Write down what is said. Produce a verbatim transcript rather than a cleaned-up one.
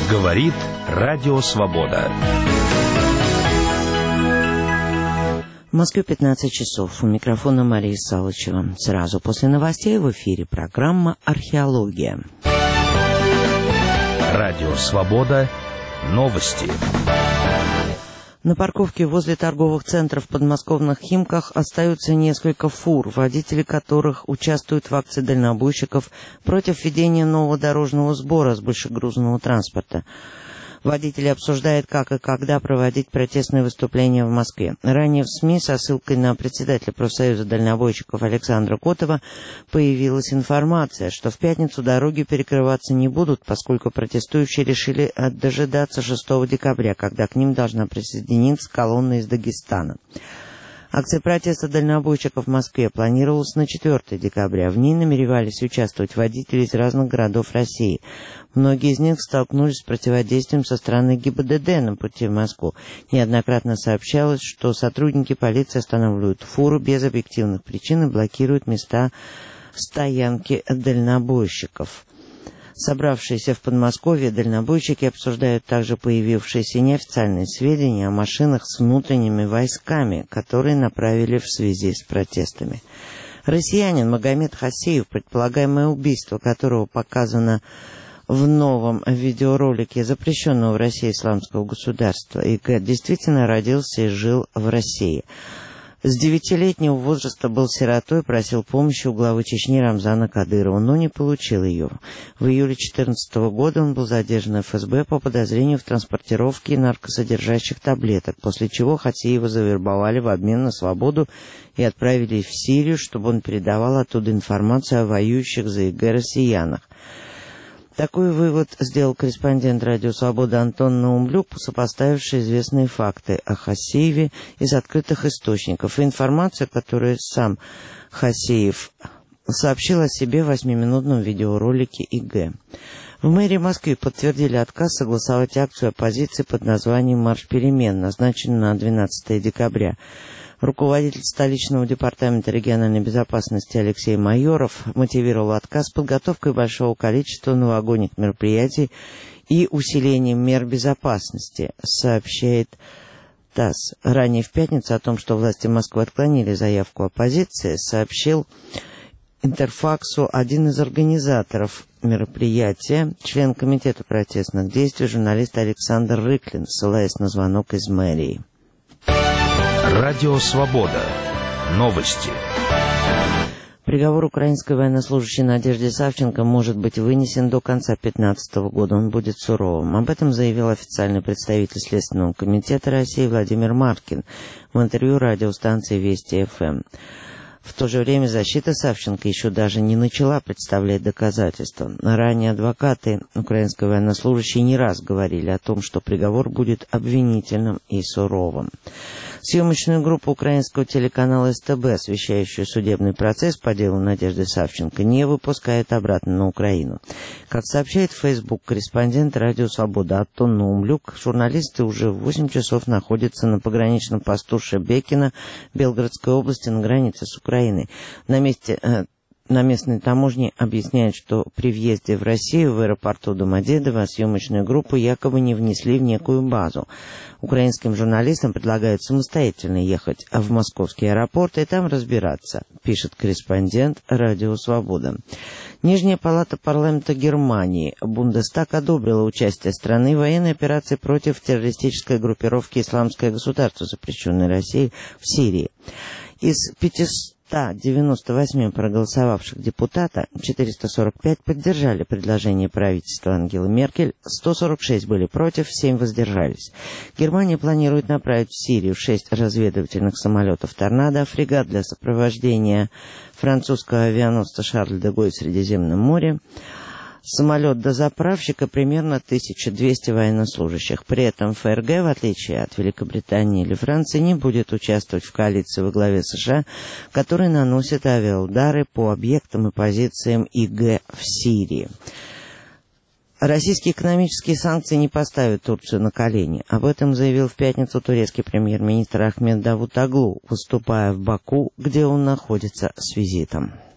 Говорит Радио Свобода. В Москве пятнадцать часов. У микрофона Мария Салычева. Сразу после новостей в эфире программа «Археология». Радио Свобода. Новости. На парковке возле торговых центров в подмосковных Химках остаются несколько фур, водители которых участвуют в акции дальнобойщиков против введения нового дорожного сбора с большегрузного транспорта. Водители обсуждают, как и когда проводить протестные выступления в Москве. Ранее в СМИ со ссылкой на председателя профсоюза дальнобойщиков Александра Котова появилась информация, что в пятницу дороги перекрываться не будут, поскольку протестующие решили дожидаться шестого декабря, когда к ним должна присоединиться колонна из Дагестана. Акция протеста дальнобойщиков в Москве планировалась на четвёртого декабря. В ней намеревались участвовать водители из разных городов России. Многие из них столкнулись с противодействием со стороны ГИБДД на пути в Москву. Неоднократно сообщалось, что сотрудники полиции останавливают фуры без объективных причин и блокируют места стоянки дальнобойщиков. Собравшиеся в Подмосковье дальнобойщики обсуждают также появившиеся неофициальные сведения о машинах с внутренними войсками, которые направили в связи с протестами. Россиянин Магомед Хасеев, предполагаемое убийство которого показано в новом видеоролике запрещенного в России исламского государства, и действительно родился и жил в России. С девятилетнего возраста был сиротой, просил помощи у главы Чечни Рамзана Кадырова, но не получил ее. В июле две тысячи четырнадцатого года он был задержан эф эс бэ по подозрению в транспортировке наркосодержащих таблеток, после чего Хасеева завербовали в обмен на свободу и отправили в Сирию, чтобы он передавал оттуда информацию о воюющих за и гэ россиянах. Такой вывод сделал корреспондент «Радио Свобода» Антон Наумлюк, сопоставивший известные факты о Хасееве из открытых источников и информацию, которую сам Хасеев сообщил о себе в восьмиминутном видеоролике и гэ. В мэрии Москвы подтвердили отказ согласовать акцию оппозиции под названием «Марш перемен», назначенную на двенадцатого декабря. Руководитель столичного департамента региональной безопасности Алексей Майоров мотивировал отказ подготовкой большого количества новогодних мероприятий и усилением мер безопасности, сообщает ТАСС. Ранее в пятницу о том, что власти Москвы отклонили заявку оппозиции, сообщил Интерфаксу один из организаторов мероприятия, член комитета протестных действий, журналист Александр Рыклин, ссылаясь на звонок из мэрии. Радио Свобода. Новости. Приговор украинской военнослужащей Надежде Савченко может быть вынесен до конца две тысячи пятнадцатого года. Он будет суровым. Об этом заявил официальный представитель Следственного комитета России Владимир Маркин в интервью радиостанции Вести эф эм. В то же время защита Савченко еще даже не начала представлять доказательства. Ранее адвокаты украинской военнослужащей не раз говорили о том, что приговор будет обвинительным и суровым. Съемочную группу украинского телеканала эс тэ бэ, освещающую судебный процесс по делу Надежды Савченко, не выпускает обратно на Украину. Как сообщает в Facebook корреспондент «Радио Свобода» Антон Наумлюк, журналисты уже в восемь часов находятся на пограничном посту Шебекино Белгородской области на границе с Украиной. На месте... Э, На местной таможне объясняют, что при въезде в Россию в аэропорту Домодедово съемочную группу якобы не внесли в некую базу. Украинским журналистам предлагают самостоятельно ехать в московский аэропорт и там разбираться, пишет корреспондент «Радио Свобода». Нижняя палата парламента Германии, Бундестаг, одобрила участие страны в военной операции против террористической группировки «Исламское государство», запрещенной Россией, в Сирии. Из пятисот девяноста восьми проголосовавших депутата четыреста сорок пять поддержали предложение правительства Ангелы Меркель, сто сорок шесть были против, семь воздержались. Германия планирует направить в Сирию шесть разведывательных самолетов «Торнадо», фрегат для сопровождения французского авианосца «Шарль де Голль» в Средиземном море, самолет-дозаправщика, примерно тысяча двести военнослужащих. При этом эф эр гэ, в отличие от Великобритании или Франции, не будет участвовать в коалиции во главе США, которая наносит авиаудары по объектам и позициям и гэ в Сирии. Российские экономические санкции не поставят Турцию на колени. Об этом заявил в пятницу турецкий премьер-министр Ахмед Давутоглу, выступая в Баку, где он находится с визитом.